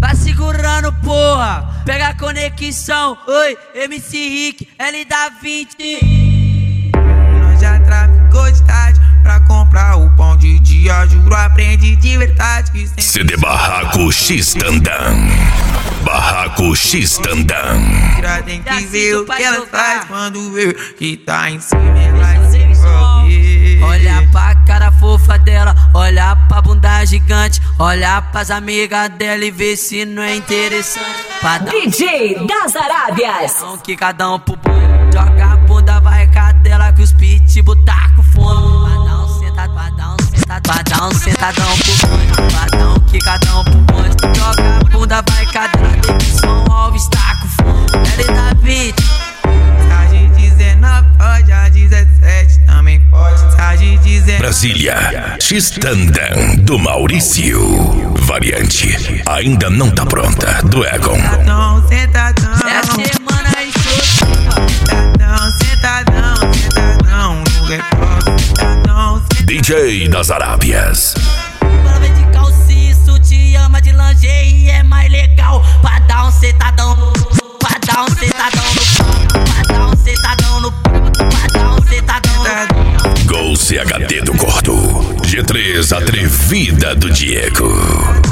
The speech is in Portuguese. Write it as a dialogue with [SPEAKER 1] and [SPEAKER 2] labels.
[SPEAKER 1] Vai segurando, porra. Pega a conexão. Oi, MC Rick, L da 20.
[SPEAKER 2] Nós já traficou de tarde pra comprar o pão de dia. Juro, aprende de verdade que sempre...
[SPEAKER 3] CD Barraco X Tandam. Barraco X Tandam.
[SPEAKER 2] Tem que ver o que ela faz quando vê que tá em cima. Ela se envolve.
[SPEAKER 1] Olha pra cara fofa dela, olha pra bunda gigante, olha pras amigas dela e vê se não é interessante.
[SPEAKER 4] DJ das Arábias.
[SPEAKER 1] Que cada um pro bom. Joga a bunda, vai cadela que os pitbull tá com fome. Padrão sentado, padrão sentado, padrão sentadão pro bonde. Padrão que cada um pro bonde. Joga a bunda, vai cadela, Davidson Alves tá com fome. L da 20.
[SPEAKER 2] A de 19 pode, a 17 também pode. A de 19
[SPEAKER 3] Brasília, X Tandam do Maurício. Variante, ainda não tá pronta, do Egon.
[SPEAKER 2] Sentadão, sentadão.
[SPEAKER 1] É a semana exclusiva.
[SPEAKER 2] Sentadão, sentadão no repórter. Sentadão,
[SPEAKER 3] DJ das Arábias.
[SPEAKER 1] Pra ver de calcinha, sutiã de lingerie é mais legal. Pra dar um sentadão no... Pra dar um sentadão no... Pra dar um sentadão no... Pra dar um sentadão no...
[SPEAKER 3] Gol CHD do Gordo. G3 Atrevida do Diego.